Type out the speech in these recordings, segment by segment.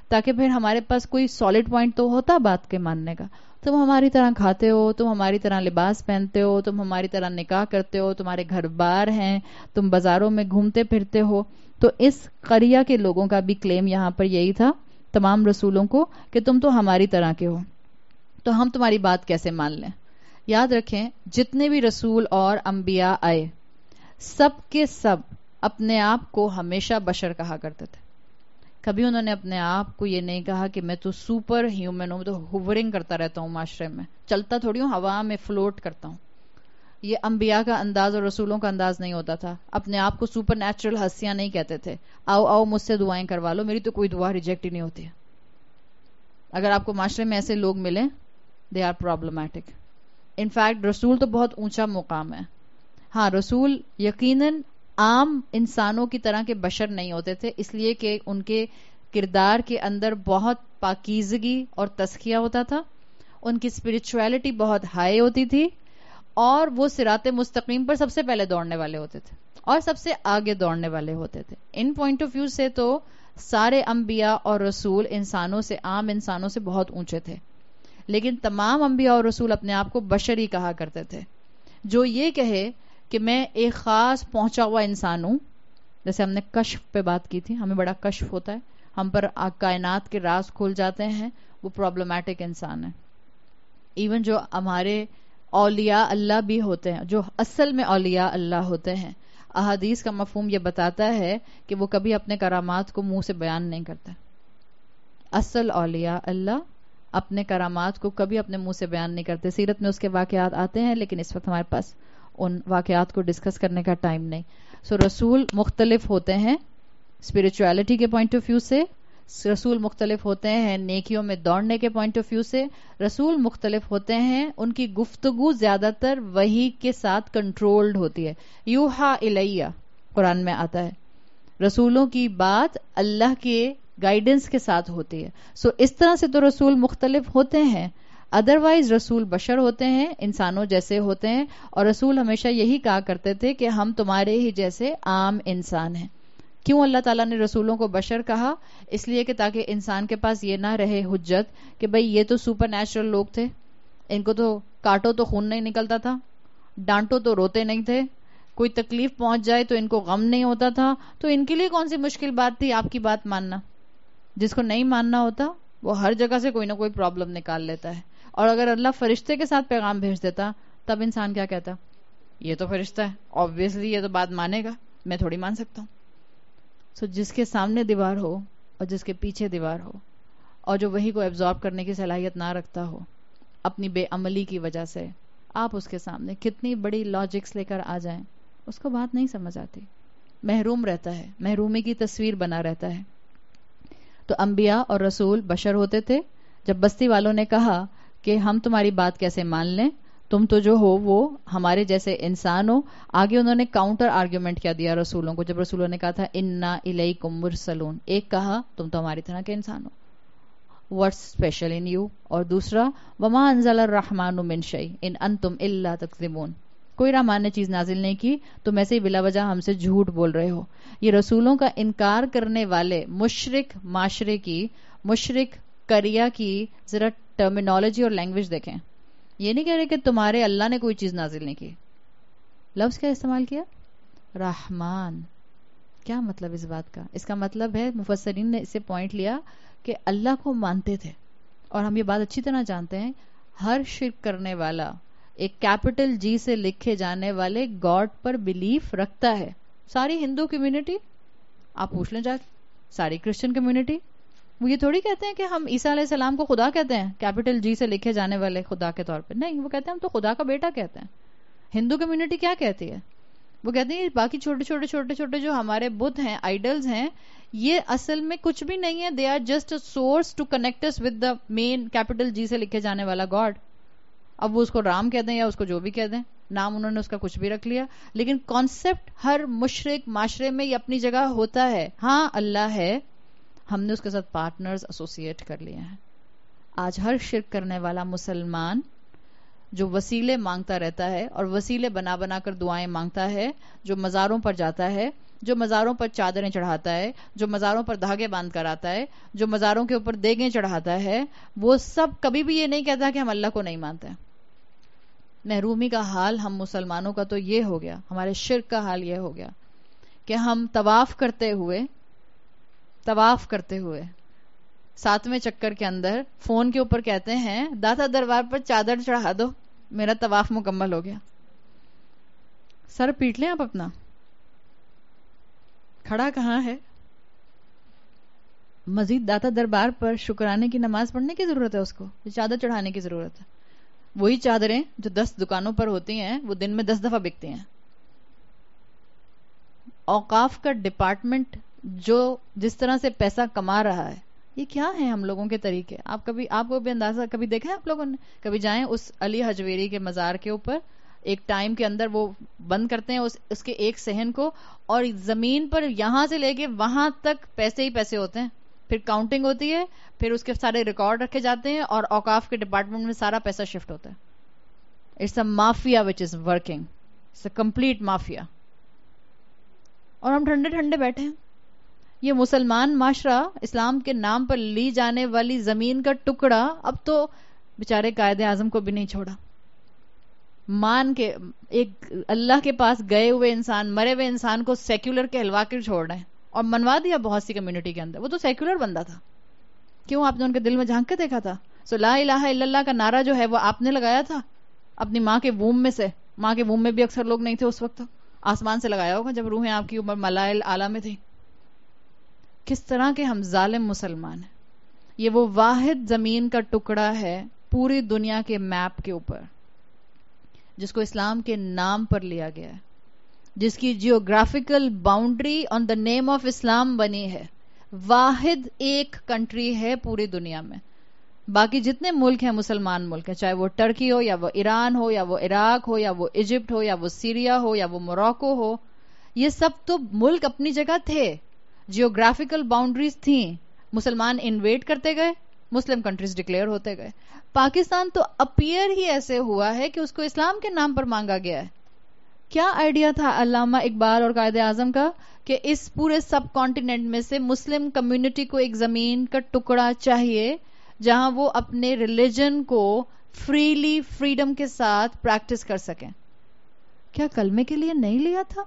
تاکہ پھر ہمارے پاس کوئی سالڈ پوائنٹ تو ہوتا بات کے ماننے کا. تم ہماری طرح کھاتے ہو, تم ہماری طرح لباس پہنتے ہو, تم ہماری طرح نکاح کرتے ہو, تمہارے گھر بار ہیں, تم بازاروں میں گھومتے پھرتے ہو. تو اس قریہ کے لوگوں کا بھی کلیم یہاں پر یہی تھا تمام رسولوں کو کہ تم تو ہماری طرح کے ہو, تو ہم تمہاری بات کیسے مان لیں. یاد رکھیں جتنے بھی رسول اور انبیاء آئے سب کے سب اپنے آپ کو ہمیشہ بشر کہا کرتے تھے. کبھی انہوں نے اپنے آپ کو یہ نہیں کہا کہ میں تو سپر ہیومن ہوں, میں تو ہوورنگ کرتا رہتا ہوں معاشرے میں, چلتا تھوڑی ہوں, ہوا میں فلوٹ کرتا ہوں. یہ انبیاء کا انداز اور رسولوں کا انداز نہیں ہوتا تھا. اپنے آپ کو سپر نیچرل ہستیاں نہیں کہتے تھے. آؤ آؤ مجھ سے دعائیں کروا لو, میری تو کوئی دعا ریجیکٹ ہی نہیں ہوتی ہے. اگر آپ کو معاشرے میں ایسے لوگ ملیں دے آر پرابلمٹک. انفیکٹ رسول تو بہت اونچا مقام ہے. ہاں رسول یقیناً عام انسانوں کی طرح کے بشر نہیں ہوتے تھے, اس لیے کہ ان کے کردار کے اندر بہت پاکیزگی اور تزکیہ ہوتا تھا, ان کی اسپرچویلٹی بہت ہائی ہوتی تھی, اور وہ صراط مستقیم پر سب سے پہلے دوڑنے والے ہوتے تھے اور سب سے آگے دوڑنے والے ہوتے تھے. ان پوائنٹ آف ویو سے تو سارے انبیاء اور رسول انسانوں سے, عام انسانوں سے بہت اونچے تھے. لیکن تمام انبیاء اور رسول اپنے آپ کو بشر ہی کہا کرتے تھے. جو یہ کہے کہ میں ایک خاص پہنچا ہوا انسان ہوں, جیسے ہم نے کشف پہ بات کی تھی, ہمیں بڑا کشف ہوتا ہے, ہم پر کائنات کے راز کھل جاتے ہیں, وہ پرابلمٹک انسان ہے. ایون جو ہمارے اولیاء اللہ بھی ہوتے ہیں, جو اصل میں اولیاء اللہ ہوتے ہیں, احادیث کا مفہوم یہ بتاتا ہے کہ وہ کبھی اپنے کرامات کو منہ سے بیان نہیں کرتے. اصل اولیاء اللہ اپنے کرامات کو کبھی اپنے منہ سے بیان نہیں کرتے. سیرت میں اس کے واقعات آتے ہیں, لیکن اس وقت ہمارے پاس ان واقعات کو ڈسکس کرنے کا ٹائم نہیں. رسول مختلف ہوتے ہیں اسپرچویلٹی کے پوائنٹ آف ویو سے, رسول مختلف ہوتے ہیں نیکیوں میں دوڑنے کے پوائنٹ آف ویو سے, رسول مختلف ہوتے ہیں, ان کی گفتگو زیادہ تر وحی کے ساتھ کنٹرولڈ ہوتی ہے. یوحا الیہ قرآن میں آتا ہے, رسولوں کی بات اللہ کے گائیڈنس کے ساتھ ہوتی ہے. اس طرح سے تو رسول مختلف ہوتے ہیں. ادروائز رسول بشر ہوتے ہیں, انسانوں جیسے ہوتے ہیں, اور رسول ہمیشہ یہی کہا کرتے تھے کہ ہم تمہارے ہی جیسے عام انسان ہیں. کیوں اللہ تعالیٰ نے رسولوں کو بشر کہا؟ اس لیے کہ تاکہ انسان کے پاس یہ نہ رہے حجت کہ بھئی یہ تو سپر نیچرل لوگ تھے, ان کو تو کاٹو تو خون نہیں نکلتا تھا, ڈانٹو تو روتے نہیں تھے, کوئی تکلیف پہنچ جائے تو ان کو غم نہیں ہوتا تھا, تو ان کے لیے کون سی مشکل بات تھی آپ کی بات ماننا. جس کو نہیں ماننا ہوتا وہ ہر جگہ سے کوئی نہ کوئی پرابلم نکال لیتا ہے. اور اگر اللہ فرشتے کے ساتھ پیغام بھیج دیتا تب انسان کیا کہتا, یہ تو فرشتہ ہے, obviously یہ تو بات مانے گا, میں تھوڑی مان سکتا ہوں. جس کے سامنے دیوار ہو اور جس کے پیچھے دیوار ہو, اور جو وہی کو ایبزارب کرنے کی صلاحیت نہ رکھتا ہو اپنی بے عملی کی وجہ سے, آپ اس کے سامنے کتنی بڑی لاجکس لے کر آ جائیں اس کو بات نہیں سمجھ آتی, محروم رہتا ہے, محرومی کی تصویر بنا رہتا ہے. تو انبیاء اور رسول بشر ہوتے تھے. جب بستی والوں نے کہا کہ ہم تمہاری بات کیسے مان لیں, تم تو جو ہو وہ ہمارے جیسے انسان ہو, آگے انہوں نے کاؤنٹر آرگیومنٹ کیا دیا رسولوں کو. جب رسولوں نے کہا تھا انا الیکم مرسلون, ایک کہا تم تو ہماری طرح کے انسان ہو, واٹس اسپیشل ان یو, اور دوسرا وما انزل الرحمن من شیء ان انتم الا تکذبون, کوئی رحمان نے چیز نازل نہیں کی, تم ایسے ہی بلا وجہ ہم سے جھوٹ بول رہے ہو. یہ رسولوں کا انکار کرنے والے مشرک معاشرے کی, مشرک قریہ کی ذرا ٹرمینالوجی اور لینگویج دیکھیں. یہ نہیں کہہ رہے کہ تمہارے اللہ نے کوئی چیز نازل نہیں کی. لفظ کیا استعمال کیا؟ رحمان. کیا مطلب اس بات کا؟ اس کا مطلب ہے مفسرین نے اسے پوائنٹ لیا کہ اللہ کو مانتے تھے, اور ہم یہ بات اچھی طرح جانتے ہیں ہر شرک کرنے والا ایک کیپٹل جی سے لکھے جانے والے گاڈ پر بلیف رکھتا ہے. ساری ہندو کمیونٹی آپ پوچھ لیں جا, ساری کرسچن کمیونٹی, وہ یہ تھوڑی کہتے ہیں کہ ہم عیسیٰ علیہ السلام کو خدا کہتے ہیں, کیپٹل جی سے لکھے جانے والے خدا کے طور پہ. نہیں, وہ کہتے ہیں ہم تو خدا کا بیٹا کہتے ہیں. ہندو کمیونٹی کیا کہتی ہے؟ وہ کہتے ہیں باقی چھوٹے چھوٹے چھوٹے چھوٹے جو ہمارے بت ہیں, آئیڈلز ہیں, یہ اصل میں کچھ بھی نہیں ہے, they are just a source to connect us with the main capital G سے لکھے جانے والا گاڈ. اب وہ اس کو رام کہہ دیں یا اس کو جو بھی کہہ دیں, نام انہوں نے اس کا کچھ بھی رکھ لیا, لیکن کانسیپٹ ہر مشرک معاشرے میں یہ اپنی جگہ ہوتا ہے. ہاں اللہ ہے, ہم نے اس کے ساتھ پارٹنرز ایسوسیٹ کر لیے ہیں. آج ہر شرک کرنے والا مسلمان جو وسیلے مانگتا رہتا ہے اور وسیلے بنا بنا کر دعائیں مانگتا ہے, جو مزاروں پر جاتا ہے, جو مزاروں پر چادریں چڑھاتا ہے، جو مزاروں پر دھاگے باندھ کر آتا ہے، جو مزاروں کے اوپر دیگیں چڑھاتا ہے، وہ سب کبھی بھی یہ نہیں کہتا کہ ہم اللہ کو نہیں مانتے. محرومی کا حال ہم مسلمانوں کا تو یہ ہو گیا، ہمارے شرک کا حال یہ ہو گیا کہ ہم طواف کرتے ہوئے 7ویں چکر کے اندر فون کے اوپر کہتے ہیں داتا دربار پر چادر چڑھا دو، میرا طواف مکمل ہو گیا. سر پیٹ لیں آپ اپنا، کھڑا کہاں ہے؟ مزید داتا دربار پر شکرانے کی نماز پڑھنے کی ضرورت ہے، اس کو چادر چڑھانے کی ضرورت ہے. وہی چادریں جو 10 دکانوں پر ہوتی ہیں وہ دن میں 10 دفعہ بکتی ہیں. اوقاف کا ڈپارٹمنٹ جو جس طرح سے پیسہ کما رہا ہے، یہ کیا ہے ہم لوگوں کے طریقے؟ آپ کو بھی اندازہ کبھی دیکھا ہے آپ لوگوں نے؟ کبھی جائیں اس علی حجویری کے مزار کے اوپر، ایک ٹائم کے اندر وہ بند کرتے ہیں اس کے ایک صحن کو، اور زمین پر یہاں سے لے کے وہاں تک پیسے ہی پیسے ہوتے ہیں. پھر کاؤنٹنگ ہوتی ہے، پھر اس کے سارے ریکارڈ رکھے جاتے ہیں، اور اوقاف کے ڈپارٹمنٹ میں سارا پیسہ شفٹ ہوتا ہے. It's a mafia which is working, it's a complete mafia. اور ہم ٹھنڈے ٹھنڈے بیٹھے ہیں. یہ مسلمان معاشرہ، اسلام کے نام پر لی جانے والی زمین کا ٹکڑا اب تو بیچارے قائد اعظم کو بھی نہیں چھوڑا. مان کے ایک اللہ کے پاس گئے ہوئے انسان، مرے ہوئے انسان کو سیکولر کہلوا کے چھوڑ رہے ہیں، اور منوا دیا بہت سی کمیونٹی کے اندر. وہ تو سیکولر بندہ تھا، کیوں آپ نے ان کے دل میں جھانک کے دیکھا تھا؟ سو لا الہ الا اللہ کا نعرہ جو ہے وہ آپ نے لگایا تھا اپنی ماں کے ووم میں سے. ماں کے ووم میں بھی اکثر لوگ نہیں تھے اس وقت، آسمان سے لگایا ہوگا جب روحیں آپ کی عمر ملائل اعلیٰ میں تھی. کس طرح کے ہم ظالم مسلمان ہیں. یہ وہ واحد زمین کا ٹکڑا ہے پوری دنیا کے میپ کے اوپر جس کو اسلام کے نام پر لیا گیا ہے، جس کی geographical boundary on the name of Islam بنی ہے. واحد ایک کنٹری ہے پوری دنیا میں. باقی جتنے ملک ہیں مسلمان ملک ہیں، چاہے وہ ٹرکی ہو یا وہ ایران ہو یا وہ عراق ہو یا وہ ایجپٹ ہو یا وہ سیریا ہو یا وہ موراکو ہو، یہ سب تو ملک اپنی جگہ تھے، جیوگرافیکل باؤنڈریز تھیں. مسلمان انویٹ کرتے گئے، مسلم کنٹریز ڈکلیئر ہوتے گئے. پاکستان تو اپیئر ہی ایسے ہوا ہے کہ اس کو اسلام کے نام پر مانگا گیا ہے. کیا آئیڈیا تھا علامہ اقبال اور قائد اعظم کا کہ اس پورے سب کانٹیننٹ میں سے مسلم کمیونٹی کو ایک زمین کا ٹکڑا چاہیے جہاں وہ اپنے ریلیجن کو فریلی، فریڈم کے ساتھ پریکٹس کر سکیں. کیا کلمے کے لیے نہیں لیا تھا؟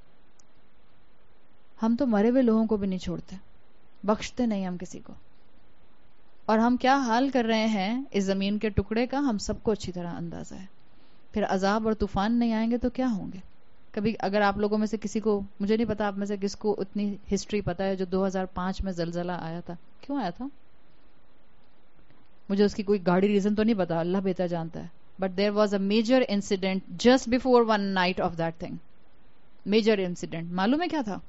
ہم تو مرے ہوئے لوگوں کو بھی نہیں چھوڑتے، بخشتے نہیں ہم کسی کو. اور ہم کیا حال کر رہے ہیں اس زمین کے ٹکڑے کا ہم سب کو اچھی طرح اندازہ ہے. پھر عذاب اور طوفان نہیں آئیں گے تو کیا ہوں گے؟ کبھی اگر آپ لوگوں میں سے کسی کو، مجھے نہیں پتا آپ میں سے کس کو اتنی ہسٹری پتا ہے جو 2005 میں زلزلہ آیا تھا، کیوں آیا تھا؟ مجھے اس کی کوئی گاڑی ریزن تو نہیں پتا، اللہ بہتر جانتا ہے. But there was a major incident just before one night of that thing. Major incident معلوم ہے کیا تھا؟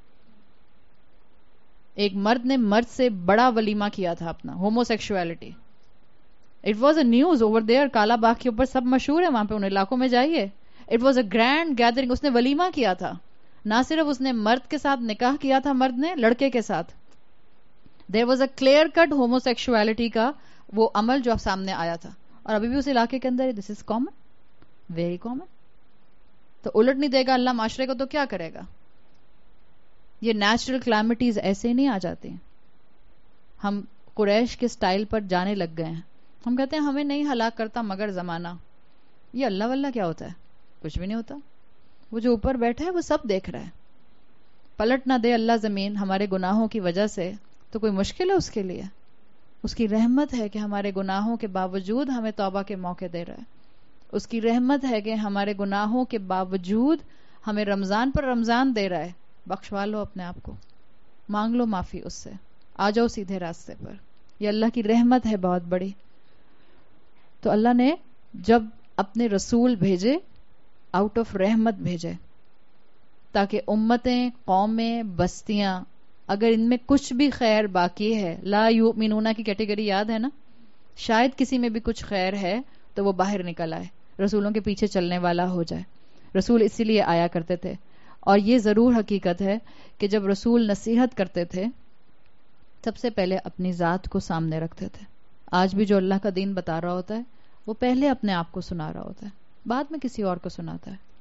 ایک مرد نے مرد سے بڑا ولیمہ کیا تھا اپنا، homosexuality. It was a news over there, Kala Bagh کے اوپر سب مشہور ہے وہاں پہ، ان علاقوں میں جائیے. It was a grand gathering. اس نے ولیمہ کیا تھا. نہ صرف اس نے مرد کے ساتھ نکاح کیا تھا، مرد نے لڑکے کے ساتھ. There was a clear cut homosexuality کا وہ عمل جو اب سامنے آیا تھا، اور ابھی بھی اس علاقے کے اندر this is common, very common. تو الٹ نہیں دے گا اللہ معاشرے کو تو کیا کرے گا؟ یہ نیچرل کلائمیٹیز ایسے نہیں آ جاتے. ہم قریش کے سٹائل پر جانے لگ گئے ہیں. ہم کہتے ہیں ہمیں نہیں ہلاک کرتا مگر زمانہ. یہ اللہ واللہ کیا ہوتا ہے؟ کچھ بھی نہیں ہوتا. وہ جو اوپر بیٹھا ہے وہ سب دیکھ رہا ہے. پلٹ نہ دے اللہ زمین ہمارے گناہوں کی وجہ سے تو کوئی مشکل ہے اس کے لیے؟ اس کی رحمت ہے کہ ہمارے گناہوں کے باوجود ہمیں توبہ کے موقع دے رہا ہے. اس کی رحمت ہے کہ ہمارے گناہوں کے باوجود ہمیں رمضان پر رمضان دے رہا ہے. بخشوا لو اپنے آپ کو، مانگ لو معافی اس سے، آ جاؤ سیدھے راستے پر. یہ اللہ کی رحمت ہے بہت بڑی. تو اللہ نے جب اپنے رسول بھیجے، آؤٹ آف رحمت بھیجے، تاکہ امتیں، قومیں، بستیاں، اگر ان میں کچھ بھی خیر باقی ہے، لا یؤمنون کی کیٹیگری یاد ہے نا، شاید کسی میں بھی کچھ خیر ہے تو وہ باہر نکل آئے، رسولوں کے پیچھے چلنے والا ہو جائے. رسول اسی لیے آیا کرتے تھے. اور یہ ضرور حقیقت ہے کہ جب رسول نصیحت کرتے تھے سب سے پہلے اپنی ذات کو سامنے رکھتے تھے. آج بھی جو اللہ کا دین بتا رہا ہوتا ہے وہ پہلے اپنے آپ کو سنا رہا ہوتا ہے، بعد میں کسی اور کو سناتا ہے.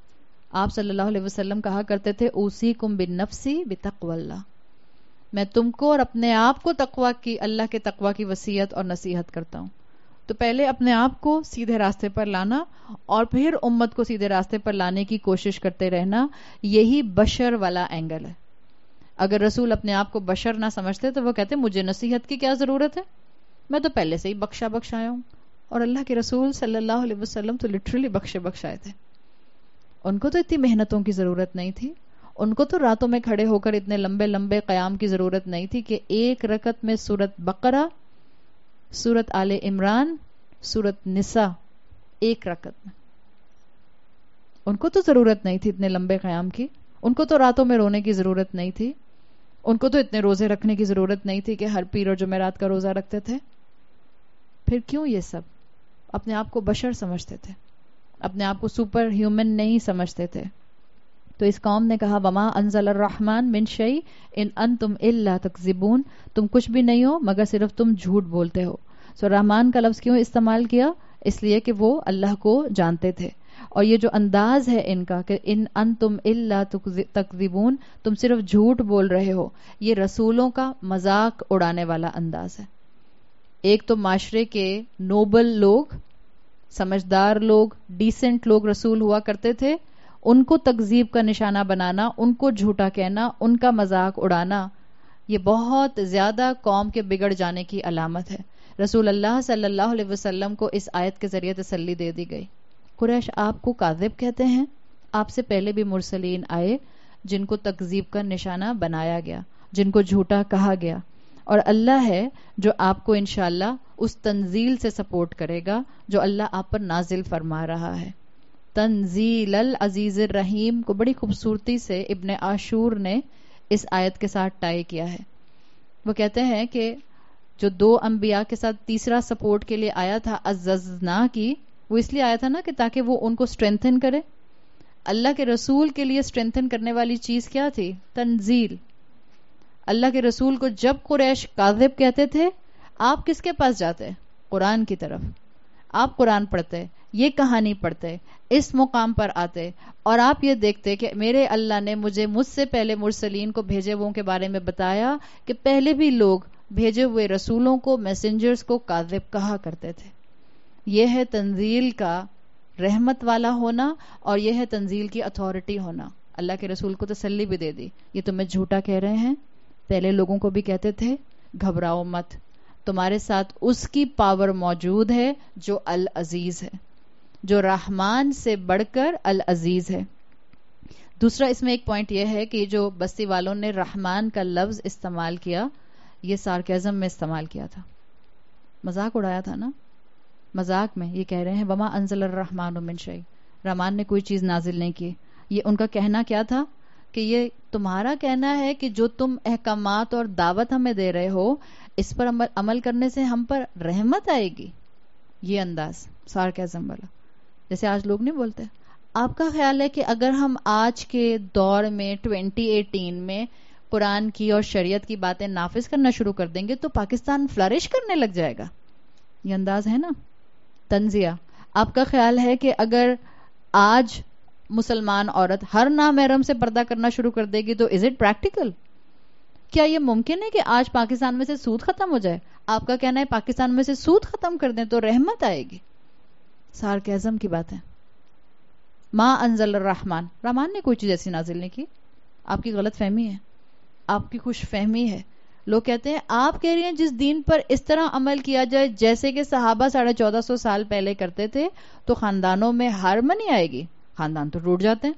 آپ صلی اللہ علیہ وسلم کہا کرتے تھے اوصیکم بالنفسی بتقوی اللہ، میں تم کو اور اپنے آپ کو تقوی کی، اللہ کے تقوی کی وصیت اور نصیحت کرتا ہوں. تو پہلے اپنے آپ کو سیدھے راستے پر لانا اور پھر امت کو سیدھے راستے پر لانے کی کوشش کرتے رہنا، یہی بشر والا اینگل ہے. اگر رسول اپنے آپ کو بشر نہ سمجھتے تو وہ کہتے مجھے نصیحت کی کیا ضرورت ہے، میں تو پہلے سے ہی بخشایا ہوں. اور اللہ کے رسول صلی اللہ علیہ وسلم تو لٹرلی بخشائے تھے. ان کو تو اتنی محنتوں کی ضرورت نہیں تھی، ان کو تو راتوں میں کھڑے ہو کر اتنے لمبے لمبے قیام کی ضرورت نہیں تھی کہ ایک رکعت میں سورت بقرہ، سورت آل عمران، سورت نساء ایک رکعت میں. ان کو تو ضرورت نہیں تھی اتنے لمبے قیام کی، ان کو تو راتوں میں رونے کی ضرورت نہیں تھی، ان کو تو اتنے روزے رکھنے کی ضرورت نہیں تھی کہ ہر پیر اور جمعرات کا روزہ رکھتے تھے. پھر کیوں یہ سب؟ اپنے آپ کو بشر سمجھتے تھے، اپنے آپ کو سپر ہیومن نہیں سمجھتے تھے. تو اس قوم نے کہا وما انزل الرحمن من شیء ان انتم الا تکذبون، تم کچھ بھی نہیں ہو مگر صرف تم جھوٹ بولتے ہو. سو رحمان کا لفظ کیوں استعمال کیا؟ اس لیے کہ وہ اللہ کو جانتے تھے. اور یہ جو انداز ہے ان کا کہ ان انتم الا تکذبون، تم صرف جھوٹ بول رہے ہو، یہ رسولوں کا مذاق اڑانے والا انداز ہے. ایک تو معاشرے کے نوبل لوگ، سمجھدار لوگ، ڈیسنٹ لوگ رسول ہوا کرتے تھے، ان کو تکذیب کا نشانہ بنانا، ان کو جھوٹا کہنا، ان کا مذاق اڑانا، یہ بہت زیادہ قوم کے بگڑ جانے کی علامت ہے. رسول اللہ صلی اللہ علیہ وسلم کو اس آیت کے ذریعے تسلی دے دی گئی. قریش آپ کو کاذب کہتے ہیں، آپ سے پہلے بھی مرسلین آئے جن کو تکذیب کا نشانہ بنایا گیا، جن کو جھوٹا کہا گیا، اور اللہ ہے جو آپ کو انشاءاللہ اس تنزیل سے سپورٹ کرے گا جو اللہ آپ پر نازل فرما رہا ہے. تنزیل العزیز الرحیم کو بڑی خوبصورتی سے ابن عاشور نے اس آیت کے ساتھ ٹائی کیا ہے. وہ کہتے ہیں کہ جو دو انبیاء کے ساتھ تیسرا سپورٹ کے لیے آیا تھا عززنا کی، وہ اس لیے آیا تھا نا کہ تاکہ وہ ان کو اسٹرینتھن کرے. اللہ کے رسول کے لیے اسٹرینتھن کرنے والی چیز کیا تھی؟ تنزیل. اللہ کے رسول کو جب قریش کاذب کہتے تھے، آپ کس کے پاس جاتے؟ قرآن کی طرف. آپ قرآن پڑھتے، یہ کہانی پڑھتے، اس مقام پر آتے اور آپ یہ دیکھتے کہ میرے اللہ نے مجھ سے پہلے مرسلین کو بھیجے ہوئے کے بارے میں بتایا کہ پہلے بھی لوگ بھیجے ہوئے رسولوں کو، میسنجرز کو کاذب کہا کرتے تھے. یہ ہے تنزیل کا رحمت والا ہونا اور یہ ہے تنزیل کی اتھارٹی ہونا. اللہ کے رسول کو تسلی بھی دے دی، یہ تمہیں جھوٹا کہہ رہے ہیں، پہلے لوگوں کو بھی کہتے تھے، گھبراؤ مت، تمہارے ساتھ اس کی پاور موجود ہے جو العزیز ہے، جو رحمان سے بڑھ کر العزیز ہے. دوسرا اس میں ایک پوائنٹ یہ ہے کہ جو بستی والوں نے رحمان کا لفظ استعمال کیا، یہ سارکیزم میں استعمال کیا تھا، مذاق اڑایا تھا نا. مذاق میں یہ کہہ رہے ہیں وما انزل الرحمن من شیء، رحمان نے کوئی چیز نازل نہیں کی. یہ ان کا کہنا کیا تھا کہ یہ تمہارا کہنا ہے کہ جو تم احکامات اور دعوت ہمیں دے رہے ہو، اس پر عمل کرنے سے ہم پر رحمت آئے گی. یہ انداز سارکیزم والا، جیسے آج لوگ نہیں بولتے. آپ کا خیال ہے کہ اگر ہم آج کے دور میں 2018 میں قرآن کی اور شریعت کی باتیں نافذ کرنا شروع کر دیں گے تو پاکستان فلرش کرنے لگ جائے گا؟ یہ انداز ہے نا تنزیہ. آپ کا خیال ہے کہ اگر آج مسلمان عورت ہر نامحرم سے پردہ کرنا شروع کر دے گی تو از اٹ پریکٹیکل؟ کیا یہ ممکن ہے کہ آج پاکستان میں سے سود ختم ہو جائے؟ آپ کا کہنا ہے پاکستان میں سے سود ختم کر دیں تو رحمت آئے گی. سارکیزم کی بات ہے. ما انزل الرحمن، رحمان نے کوئی چیز ایسی نازل نہیں کی. آپ کی غلط فہمی ہے، آپ کی خوش فہمی ہے. لوگ کہتے ہیں آپ کہہ رہی ہیں جس دین پر اس طرح عمل کیا جائے جیسے کہ صحابہ 1450 سال پہلے کرتے تھے تو خاندانوں میں ہارمنی آئے گی. خاندان تو ٹوٹ جاتے ہیں.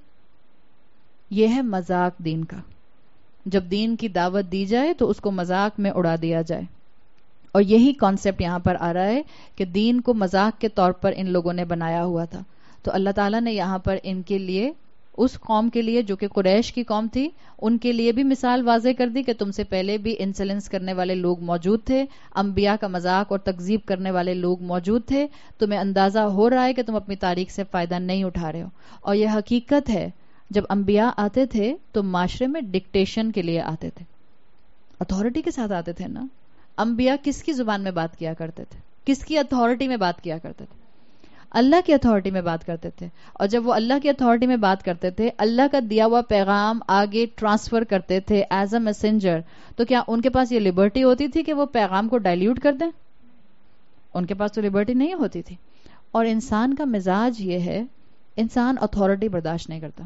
یہ ہے مذاق دین کا. جب دین کی دعوت دی جائے تو اس کو مذاق میں اڑا دیا جائے. اور یہی کانسیپٹ یہاں پر آ رہا ہے کہ دین کو مذاق کے طور پر ان لوگوں نے بنایا ہوا تھا. تو اللہ تعالیٰ نے یہاں پر ان کے لیے، اس قوم کے لیے جو کہ قریش کی قوم تھی، ان کے لیے بھی مثال واضح کر دی کہ تم سے پہلے بھی انسلنس کرنے والے لوگ موجود تھے، انبیاء کا مذاق اور تکذیب کرنے والے لوگ موجود تھے. تمہیں اندازہ ہو رہا ہے کہ تم اپنی تاریخ سے فائدہ نہیں اٹھا رہے ہو. اور یہ حقیقت ہے، جب انبیاء آتے تھے تو معاشرے میں ڈکٹیشن کے لیے آتے تھے، اتھارٹی کے ساتھ آتے تھے نا. انبیاء کس کی زبان میں بات کیا کرتے تھے؟ کس کی اتھارٹی میں بات کیا کرتے تھے؟ اللہ کی اتھارٹی میں بات کرتے تھے. اور جب وہ اللہ کی اتھارٹی میں بات کرتے تھے, اللہ کا دیا ہوا پیغام آگے ٹرانسفر کرتے تھے ایز اے میسنجر, تو کیا ان کے پاس یہ لبرٹی ہوتی تھی کہ وہ پیغام کو ڈائلیوٹ کر دیں؟ ان کے پاس تو لبرٹی نہیں ہوتی تھی. اور انسان کا مزاج یہ ہے, انسان اتھارٹی برداشت نہیں کرتا.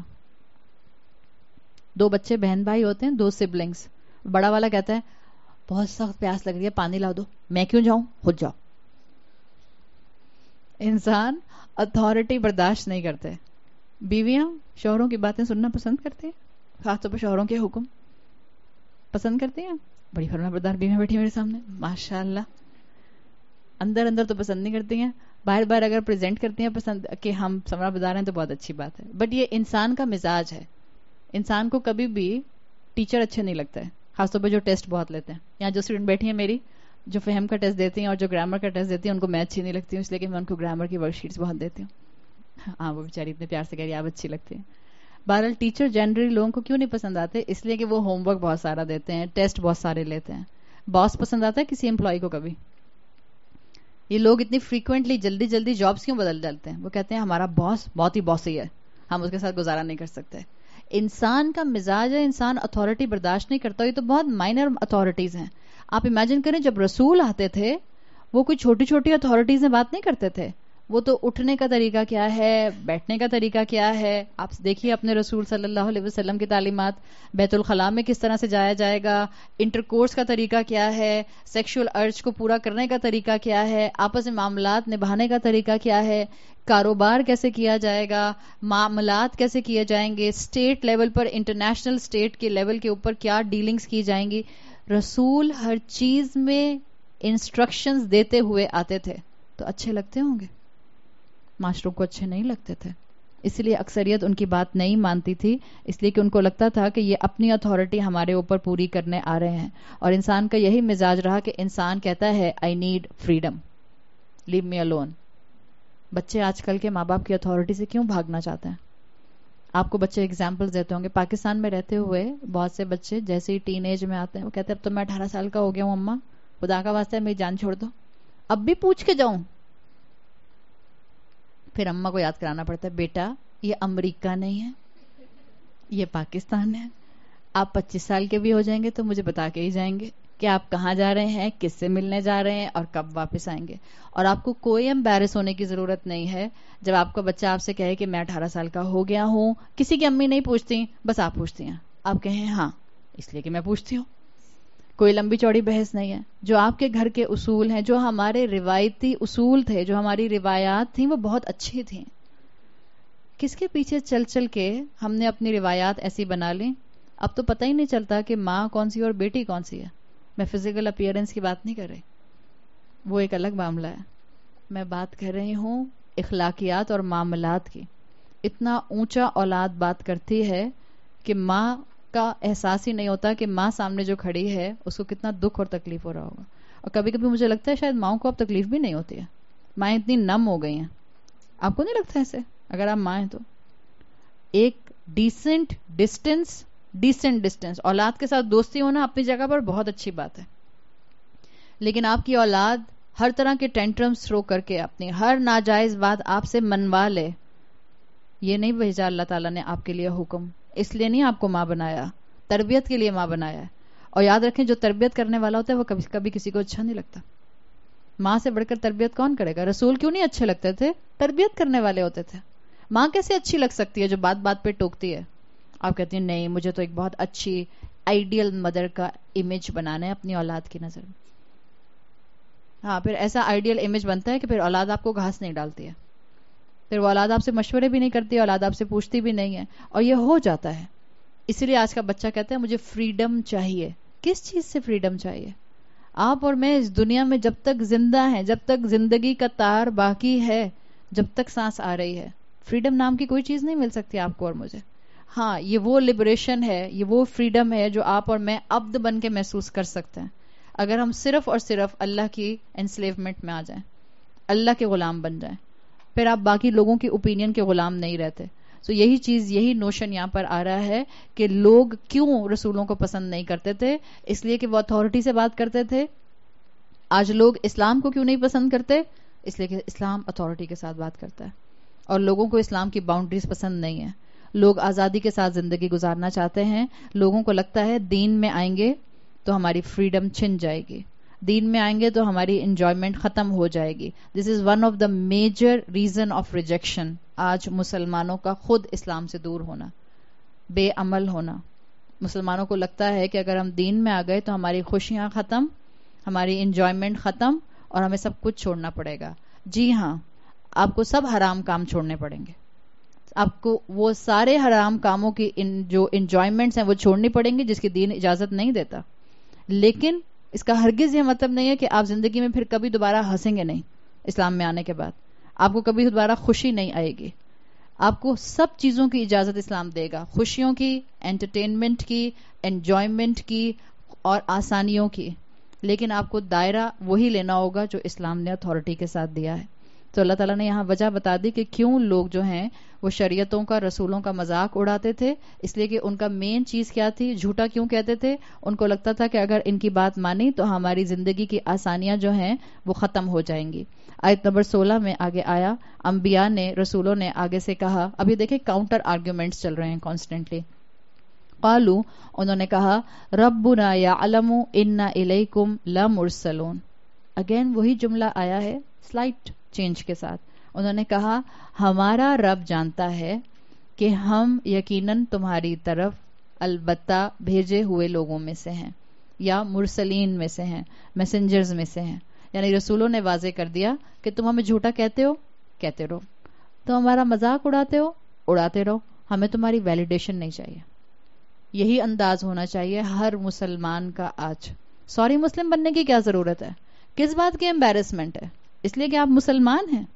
2 بچے بہن بھائی ہوتے ہیں, 2 سبلنگس. بڑا والا کہتا ہے بہت سخت پیاس لگ رہی ہے, پانی لا دو. میں کیوں جاؤں, خود جاؤ. انسان اتھارٹی برداشت نہیں کرتے. بیویاں شوہروں کی باتیں سننا پسند کرتی ہیں, خاص طور پر شوہروں کے حکم پسند کرتی ہیں. بڑی فرما بردار بیویاں بیٹھی میرے سامنے, ماشاء اللہ. اندر اندر تو پسند نہیں کرتی ہیں, باہر باہر اگر پریزنٹ کرتی ہیں پسند کہ ہم فرما بردار ہیں تو بہت اچھی بات ہے. بٹ یہ انسان کا مزاج ہے. انسان کو کبھی بھی ٹیچر اچھے نہیں لگتا ہے, خاص طور پہ جو ٹیسٹ بہت لیتے ہیں. یہاں جو اسٹوڈنٹ بیٹھی ہیں میری, جو فہم کا ٹیسٹ دیتی ہیں اور جو گرامر کا ٹیسٹ دیتی ہیں, ان کو میں اچھی نہیں لگتی ہوں, اس لیے کہ میں ان کو گرامر کی ورک شیٹس بہت دیتی ہوں. ہاں وہ بیچاری اتنے پیار سے کہہ رہی ہے آپ اچھی لگتی ہیں. بہرحال ٹیچر جنرلی لوگوں کو کیوں نہیں پسند آتے, اس لیے کہ وہ ہوم ورک بہت سارا دیتے ہیں, ٹیسٹ بہت سارے لیتے ہیں. باس پسند آتا ہے کسی امپلائی کو کبھی؟ یہ لوگ اتنی فریکوینٹلی جلدی جلدی جابس کیوں بدل ڈالتے ہیں؟ وہ کہتے ہیں ہمارا باس بہت ہی باسی ہے, ہم اس کے ساتھ گزارا نہیں کر سکتے. انسان کا مزاج ہے, انسان اتھارٹی برداشت نہیں کرتا. یہ تو بہت مائنر اتھارٹیز ہیں. آپ امیجن کریں جب رسول آتے تھے وہ کوئی چھوٹی چھوٹی اتھارٹیز میں بات نہیں کرتے تھے. وہ تو اٹھنے کا طریقہ کیا ہے, بیٹھنے کا طریقہ کیا ہے. آپ دیکھیے اپنے رسول صلی اللہ علیہ وسلم کی تعلیمات, بیت الخلاء میں کس طرح سے جایا جائے گا, انٹرکورس کا طریقہ کیا ہے, سیکشول ارج کو پورا کرنے کا طریقہ کیا ہے, آپس میں معاملات نبھانے کا طریقہ کیا ہے, کاروبار کیسے کیا جائے گا, معاملات کیسے کیے جائیں گے, اسٹیٹ لیول پر انٹرنیشنل اسٹیٹ کے لیول کے اوپر کیا ڈیلنگز کی جائیں گی. رسول ہر چیز میں انسٹرکشنز دیتے ہوئے آتے تھے. تو اچھے لگتے ہوں گے؟ معاشروں کو اچھے نہیں لگتے تھے. اس لیے اکثریت ان کی بات نہیں مانتی تھی, اس لیے کہ ان کو لگتا تھا کہ یہ اپنی اتھارٹی ہمارے اوپر پوری کرنے آ رہے ہیں. اور انسان کا یہی مزاج رہا کہ انسان کہتا ہے I need freedom, leave me alone. بچے آج کل کے ماں باپ کی اتھارٹی سے کیوں بھاگنا چاہتے ہیں؟ آپ کو بچے اگزامپل دیتے ہوں گے. پاکستان میں رہتے ہوئے بہت سے بچے جیسے ہی ٹین ایج میں آتے ہیں وہ کہتے ہیں اب تو میں 18 سال کا ہو گیا ہوں اماں, خدا کا واسطہ ہے میری جان چھوڑ دو, اب بھی پوچھ کے جاؤں. پھر اماں کو یاد کرانا پڑتا ہے بیٹا یہ امریکہ نہیں ہے, یہ پاکستان ہے. آپ 25 سال کے بھی ہو جائیں گے تو مجھے بتا کے ہی جائیں گے کہ آپ کہاں جا رہے ہیں, کس سے ملنے جا رہے ہیں اور کب واپس آئیں گے. اور آپ کو کوئی امبیرس ہونے کی ضرورت نہیں ہے جب آپ کا بچہ آپ سے کہے کہ میں 18 سال کا ہو گیا ہوں. کسی کی امی نہیں پوچھتی, بس آپ پوچھتی ہیں. آپ کہیں ہاں اس لیے کہ میں پوچھتی ہوں. کوئی لمبی چوڑی بحث نہیں ہے. جو آپ کے گھر کے اصول ہیں, جو ہمارے روایتی اصول تھے, جو ہماری روایات تھیں, وہ بہت اچھی تھیں. کس کے پیچھے چل چل کے ہم نے اپنی روایات ایسی بنا لی, اب تو پتہ ہی نہیں چلتا کہ ماں کون سی اور بیٹی کون سی ہے. میں فزیکل اپیئرنس کی بات نہیں کر رہی, وہ ایک الگ معاملہ ہے. میں بات کر رہی ہوں اخلاقیات اور معاملات کی. اتنا اونچا اولاد بات کرتی ہے کہ ماں کا احساس ہی نہیں ہوتا کہ ماں سامنے جو کھڑی ہے اس کو کتنا دکھ اور تکلیف ہو رہا ہوگا. اور کبھی کبھی مجھے لگتا ہے شاید ماؤں کو اب تکلیف بھی نہیں ہوتی ہے, مائیں اتنی نم ہو گئی ہیں. آپ کو نہیں لگتا ایسے؟ اگر آپ ماں ہیں تو ایک ڈیسنٹ ڈسٹینس اولاد کے ساتھ دوستی ہونا اپنی جگہ پر بہت اچھی بات ہے. لیکن آپ کی اولاد ہر طرح کے ٹینٹرمز تھرو کر کے اپنی ہر ناجائز بات آپ سے منوا لے, یہ نہیں بھیجا اللہ تعالیٰ نے آپ کے لیے حکم. اس لیے نہیں آپ کو ماں بنایا, تربیت کے لیے ماں بنایا ہے. اور یاد رکھیں جو تربیت کرنے والا ہوتا ہے وہ کبھی کسی کو اچھا نہیں لگتا. ماں سے بڑھ کر تربیت کون کرے گا؟ رسول کیوں نہیں اچھے لگتے تھے؟ تربیت کرنے والے ہوتے تھے. ماں کیسے اچھی لگ سکتی ہے جو بات بات پہ ٹوکتی ہے؟ آپ کہتی ہیں نہیں مجھے تو ایک بہت اچھی آئیڈیل مدر کا امیج بنانا ہے اپنی اولاد کی نظر میں. ہاں پھر ایسا آئیڈیل امیج بنتا ہے کہ پھر اولاد آپ کو گھاس نہیں ڈالتی ہے, پھر وہ اولاد آپ سے مشورے بھی نہیں کرتی, اولاد آپ سے پوچھتی بھی نہیں ہے, اور یہ ہو جاتا ہے. اسی لیے آج کا بچہ کہتا ہے مجھے فریڈم چاہیے. کس چیز سے فریڈم چاہیے؟ آپ اور میں اس دنیا میں جب تک زندہ ہیں, جب تک زندگی کا تار باقی ہے, جب تک سانس آ رہی ہے, فریڈم نام کی کوئی چیز نہیں مل سکتی آپ کو اور مجھے. ہاں یہ وہ لبریشن ہے, یہ وہ فریڈم ہے جو آپ اور میں عبد بن کے محسوس کر سکتے ہیں اگر ہم صرف اور صرف اللہ کی انسلیومنٹ میں آ جائیں, اللہ کے غلام بن جائیں. پھر آپ باقی لوگوں کی اوپینین کے غلام نہیں رہتے. سو یہی چیز, یہی نوشن یہاں پر آ رہا ہے کہ لوگ کیوں رسولوں کو پسند نہیں کرتے تھے, اس لیے کہ وہ اتھارٹی سے بات کرتے تھے. آج لوگ اسلام کو کیوں نہیں پسند کرتے؟ اس لیے کہ اسلام اتھارٹی کے ساتھ بات کرتا ہے اور لوگوں کو اسلام کی باؤنڈریز پسند نہیں ہے. لوگ آزادی کے ساتھ زندگی گزارنا چاہتے ہیں. لوگوں کو لگتا ہے دین میں آئیں گے تو ہماری فریڈم چھن جائے گی, دین میں آئیں گے تو ہماری انجوائمنٹ ختم ہو جائے گی. This is one of the major reason of rejection آج مسلمانوں کا, خود اسلام سے دور ہونا, بے عمل ہونا. مسلمانوں کو لگتا ہے کہ اگر ہم دین میں آ گئے تو ہماری خوشیاں ختم, ہماری انجوائمنٹ ختم اور ہمیں سب کچھ چھوڑنا پڑے گا. جی ہاں, آپ کو سب حرام کام چھوڑنے پڑیں گے, آپ کو وہ سارے حرام کاموں کی جو انجوائمنٹس ہیں وہ چھوڑنی پڑیں گے جس کی دین اجازت نہیں دیتا. لیکن اس کا ہرگز یہ مطلب نہیں ہے کہ آپ زندگی میں پھر کبھی دوبارہ ہنسیں گے نہیں. اسلام میں آنے کے بعد آپ کو کبھی دوبارہ خوشی نہیں آئے گی. آپ کو سب چیزوں کی اجازت اسلام دے گا, خوشیوں کی, انٹرٹینمنٹ کی, انجوائمنٹ کی اور آسانیوں کی, لیکن آپ کو دائرہ وہی لینا ہوگا جو اسلام نے اتھارٹی کے ساتھ دیا ہے. تو اللہ تعالیٰ نے یہاں وجہ بتا دی کہ کیوں لوگ جو ہیں وہ شریعتوں کا, رسولوں کا مذاق اڑاتے تھے. اس لیے کہ ان کا مین چیز کیا تھی, جھوٹا کیوں کہتے تھے؟ ان کو لگتا تھا کہ اگر ان کی بات مانی تو ہماری زندگی کی آسانیاں جو ہیں وہ ختم ہو جائیں گی. آیت نمبر 16 میں آگے آیا, انبیاء نے, رسولوں نے آگے سے کہا. ابھی دیکھیں کاؤنٹر آرگیومنٹس چل رہے ہیں کانسٹنٹلی. قالو, انہوں نے کہا, ربنا یعلم انا الیکم لمرسلون. اگین وہی جملہ آیا ہے سلائٹ چینج کے ساتھ. انہوں نے کہا ہمارا رب جانتا ہے کہ ہم یقیناً تمہاری طرف البتہ بھیجے ہوئے لوگوں میں سے ہیں, یا مرسلین میں سے ہیں, میسنجرز میں سے ہیں. یعنی رسولوں نے واضح کر دیا کہ تم ہمیں جھوٹا کہتے ہو, کہتے رہو, تو ہمارا مذاق اڑاتے ہو, اڑاتے رہو, ہمیں تمہاری ویلیڈیشن نہیں چاہیے. یہی انداز ہونا چاہیے ہر مسلمان کا آج. سوری مسلم بننے کی کیا ضرورت ہے؟ کس بات کی امبیرسمنٹ ہے؟ اس لیے کہ آپ مسلمان ہیں.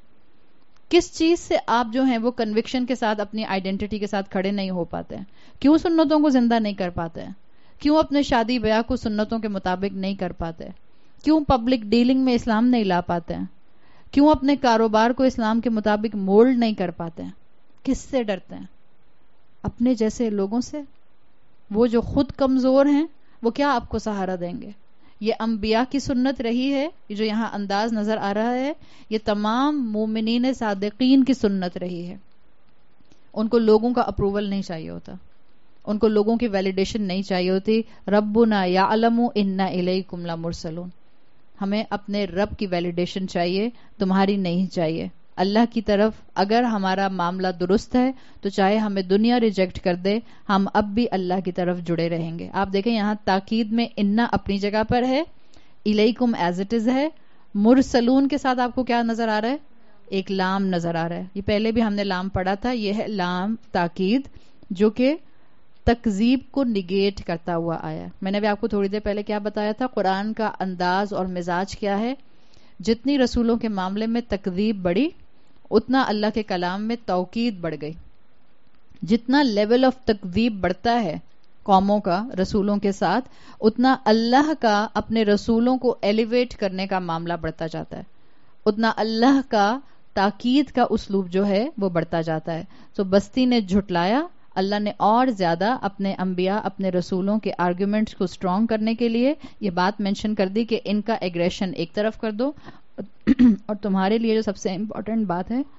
کس چیز سے آپ جو ہیں وہ کنوکشن کے ساتھ اپنی آئیڈینٹی کے ساتھ کھڑے نہیں ہو پاتے ہیں؟ کیوں سنتوں کو زندہ نہیں کر پاتے ہیں؟ کیوں اپنے شادی بیاہ کو سنتوں کے مطابق نہیں کر پاتے؟ کیوں پبلک ڈیلنگ میں اسلام نہیں لا پاتے ہیں؟ کیوں اپنے کاروبار کو اسلام کے مطابق مولڈ نہیں کر پاتے ہیں؟ کس سے ڈرتے ہیں؟ اپنے جیسے لوگوں سے. وہ جو خود کمزور ہیں وہ کیا آپ کو سہارا دیں گے؟ یہ انبیاء کی سنت رہی ہے, یہ جو یہاں انداز نظر آ رہا ہے یہ تمام مومنین صادقین کی سنت رہی ہے. ان کو لوگوں کا اپروول نہیں چاہیے ہوتا, ان کو لوگوں کی ویلیڈیشن نہیں چاہیے ہوتی. ربنا یعلم انا الیکم لمرسلون. ہمیں اپنے رب کی ویلیڈیشن چاہیے, تمہاری نہیں چاہیے. اللہ کی طرف اگر ہمارا معاملہ درست ہے تو چاہے ہمیں دنیا ریجیکٹ کر دے, ہم اب بھی اللہ کی طرف جڑے رہیں گے. آپ دیکھیں یہاں تاکید میں انا اپنی جگہ پر ہے, الیکم ایز اٹ از ہے. مرسلون کے ساتھ آپ کو کیا نظر آ رہا ہے؟ ایک لام نظر آ رہا ہے. یہ پہلے بھی ہم نے لام پڑھا تھا, یہ ہے لام تاکید جو کہ تکذیب کو نگیٹ کرتا ہوا آیا. میں نے بھی آپ کو تھوڑی دیر پہلے کیا بتایا تھا, قرآن کا انداز اور مزاج کیا ہے. جتنی رسولوں کے معاملے میں تکذیب بڑھی اتنا اللہ کے کلام میں توقید بڑھ گئی. جتنا لیول آف تکذیب بڑھتا ہے قوموں کا رسولوں کے ساتھ, اتنا اللہ کا اپنے رسولوں کو ایلیویٹ کرنے کا معاملہ بڑھتا جاتا ہے, اتنا اللہ کا تاکید کا اسلوب جو ہے وہ بڑھتا جاتا ہے. تو بستی نے جھٹلایا, اللہ نے اور زیادہ اپنے انبیاء, اپنے رسولوں کے آرگیومنٹس کو سٹرونگ کرنے کے لیے یہ بات مینشن کر دی کہ ان کا ایگریشن ایک طرف کر دو, اور تمہارے لیے جو سب سے امپورٹنٹ بات ہے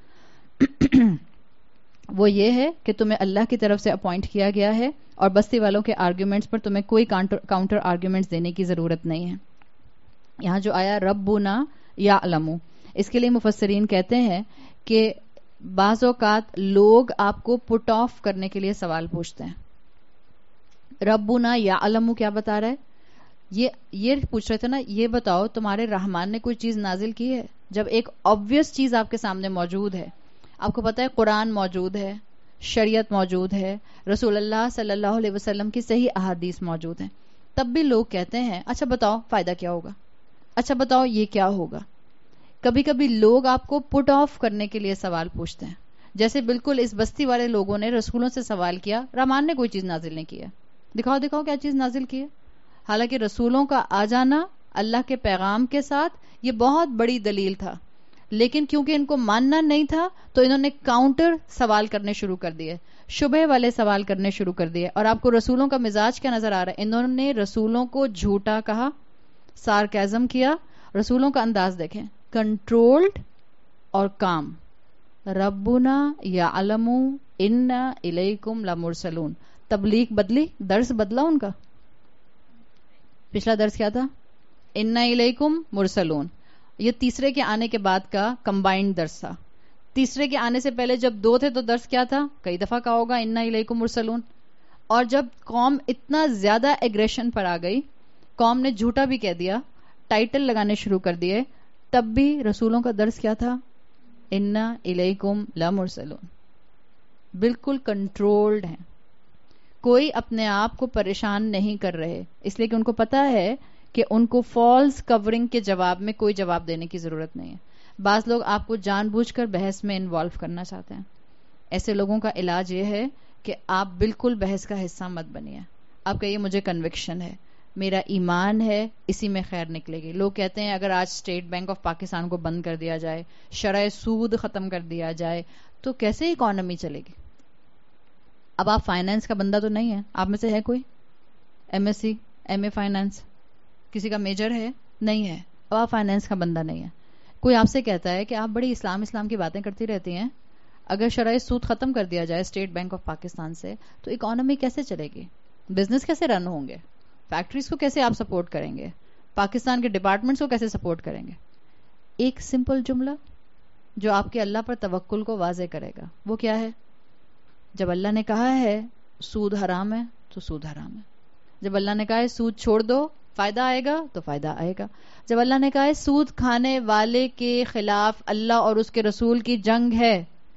وہ یہ ہے کہ تمہیں اللہ کی طرف سے اپوائنٹ کیا گیا ہے, اور بستی والوں کے آرگیومنٹس پر تمہیں کوئی کاؤنٹر آرگیومنٹس دینے کی ضرورت نہیں ہے. یہاں جو آیا ربنا یعلم, اس کے لیے مفسرین کہتے ہیں کہ بعض اوقات لوگ آپ کو پٹ آف کرنے کے لیے سوال پوچھتے ہیں. ربنا یعلم کیا بتا رہا ہے؟ یہ پوچھ رہے تھے نا, یہ بتاؤ تمہارے رحمان نے کوئی چیز نازل کی ہے؟ جب ایک obvious چیز آپ کے سامنے موجود ہے, آپ کو پتا ہے قرآن موجود ہے, شریعت موجود ہے, رسول اللہ صلی اللہ علیہ وسلم کی صحیح احادیث موجود ہیں, تب بھی لوگ کہتے ہیں اچھا بتاؤ فائدہ کیا ہوگا, اچھا بتاؤ یہ کیا ہوگا. کبھی کبھی لوگ آپ کو پٹ آف کرنے کے لیے سوال پوچھتے ہیں, جیسے بالکل اس بستی والے لوگوں نے رسولوں سے سوال کیا, رحمان نے کوئی چیز نازل نہیں کی ہے, دکھاؤ کیا چیز نازل کی ہے. حالانکہ رسولوں کا آ جانا اللہ کے پیغام کے ساتھ یہ بہت بڑی دلیل تھا, لیکن کیونکہ ان کو ماننا نہیں تھا تو انہوں نے کاؤنٹر سوال کرنے شروع کر دیے, شبہ والے سوال کرنے شروع کر دیے. اور آپ کو رسولوں کا مزاج کیا نظر آ رہا ہے؟ انہوں نے رسولوں کو جھوٹا کہا, سارکیزم کیا. رسولوں کا انداز دیکھیں, کنٹرولڈ اور کام. ربنا یعلم انا الیکم لمرسلون. تبلیغ بدلی, درس بدلا ان کا. پچھلا درس کیا تھا؟ انا الیکم مرسلون. یہ تیسرے کے آنے کے بعد کا کمبائنڈ درس تھا. تیسرے کے آنے سے پہلے جب دو تھے تو درس کیا تھا؟ کئی دفعہ کہا ہوگا انا الیکم مرسلون. اور جب قوم اتنا زیادہ ایگریشن پر آ گئی, قوم نے جھوٹا بھی کہہ دیا, ٹائٹل لگانے شروع کر دیے, تب بھی رسولوں کا درس کیا تھا؟ انا الیکم لمرسلون. بالکل کنٹرولڈ ہیں, کوئی اپنے آپ کو پریشان نہیں کر رہے, اس لیے کہ ان کو پتا ہے کہ ان کو فالس کورنگ کے جواب میں کوئی جواب دینے کی ضرورت نہیں ہے. بعض لوگ آپ کو جان بوجھ کر بحث میں انوالو کرنا چاہتے ہیں. ایسے لوگوں کا علاج یہ ہے کہ آپ بالکل بحث کا حصہ مت بنیے. آپ کہیے مجھے کنوکشن ہے, میرا ایمان ہے, اسی میں خیر نکلے گی. لوگ کہتے ہیں اگر آج اسٹیٹ بینک آف پاکستان کو بند کر دیا جائے, شرح سود ختم کر دیا جائے, تو کیسے اکانومی چلے گی؟ اب آپ فائنانس کا بندہ تو نہیں ہے, آپ میں سے ہے کوئی M S C M A finance کسی کا میجر ہے؟ نہیں ہے. اب آپ فائنانس کا بندہ نہیں ہے. کوئی آپ سے کہتا ہے کہ آپ بڑی اسلام کی باتیں کرتی رہتی ہیں, اگر شرح سود ختم کر دیا جائے اسٹیٹ بینک آف پاکستان سے تو اکانومی کیسے چلے گی؟ بزنس کیسے رن ہوں گے؟ فیکٹریز کو کیسے آپ سپورٹ کریں گے؟ پاکستان کے ڈپارٹمنٹس کو کیسے سپورٹ کریں گے؟ ایک سمپل جملہ جو آپ کے اللہ پر توکل کو واضح کرے گا, وہ کیا ہے؟ جب اللہ نے کہا ہے سود حرام ہے تو سود حرام ہے. جب اللہ نے کہا ہے سود چھوڑ دو, فائدہ آئے گا تو فائدہ آئے گا. جب اللہ نے کہا ہے سود کھانے والے کے خلاف اللہ اور اس کے رسول کی جنگ ہے,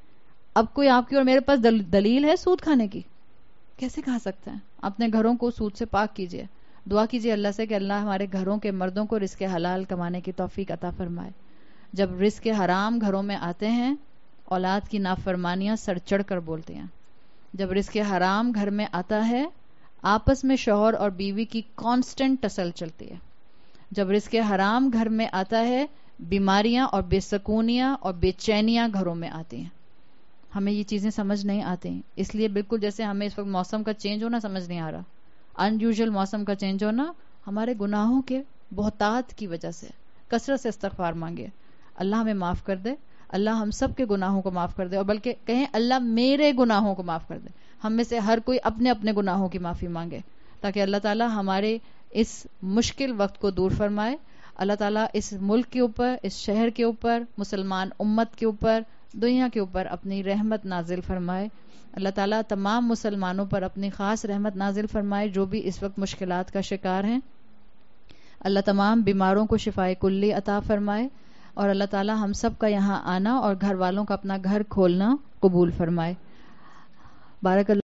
اب کوئی آپ کی اور میرے پاس دلیل ہے سود کھانے کی؟ کیسے کھا سکتے ہیں؟ اپنے گھروں کو سود سے پاک کیجئے. دعا کیجئے اللہ سے کہ اللہ ہمارے گھروں کے مردوں کو رزق حلال کمانے کی توفیق عطا فرمائے. جب رزق حرام گھروں میں آتے ہیں, اولاد کی نافرمانیاں سر چڑھ کر بولتی ہیں. جب رزق حرام گھر میں آتا ہے, آپس میں شوہر اور بیوی کی کانسٹنٹ ٹسل چلتی ہے. جب رزق حرام گھر میں آتا ہے, بیماریاں اور بے سکونیاں اور بے چینیاں گھروں میں آتی ہیں. ہمیں یہ چیزیں سمجھ نہیں آتی, اس لیے بالکل جیسے ہمیں اس وقت موسم کا چینج ہونا سمجھ نہیں آ رہا, ان یوزول موسم کا چینج ہونا ہمارے گناہوں کے بہتات کی وجہ سے. کثرت سے استغفار مانگے, اللہ ہمیں معاف کر دے, اللہ ہم سب کے گناہوں کو معاف کر دے, اور بلکہ کہیں اللہ میرے گناہوں کو معاف کر دے. ہم میں سے ہر کوئی اپنے اپنے گناہوں کی معافی مانگے تاکہ اللہ تعالیٰ ہمارے اس مشکل وقت کو دور فرمائے. اللہ تعالیٰ اس ملک کے اوپر, اس شہر کے اوپر, مسلمان امت کے اوپر, دنیا کے اوپر اپنی رحمت نازل فرمائے. اللہ تعالیٰ تمام مسلمانوں پر اپنی خاص رحمت نازل فرمائے جو بھی اس وقت مشکلات کا شکار ہیں. اللہ تمام بیماروں کو شفائے کلی عطا فرمائے, اور اللہ تعالیٰ ہم سب کا یہاں آنا اور گھر والوں کا اپنا گھر کھولنا قبول فرمائے. بارک اللہ.